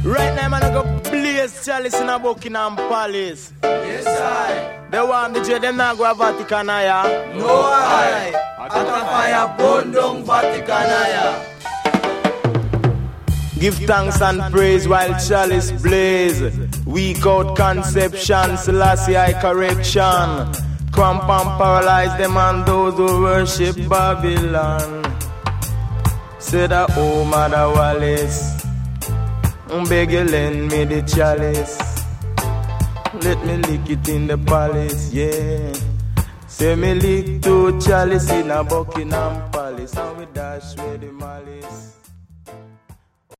Right now, man, I go blaze chalice in a Buckingham Palace. Yes, I. They want the J, them not go to Vatican, yeah? No, I. At a fire, burn down Vatican, yeah. Give thanks and praise while chalice blaze. Weak out conception, Selassie I correction. Cramp and paralyze them and those who worship Babylon. Say that, oh, Mother Wallace, beg you lend me the chalice. Let me lick it in the palace, yeah. Say me lick two chalice in a Buckingham Palace, and we dash with the malice.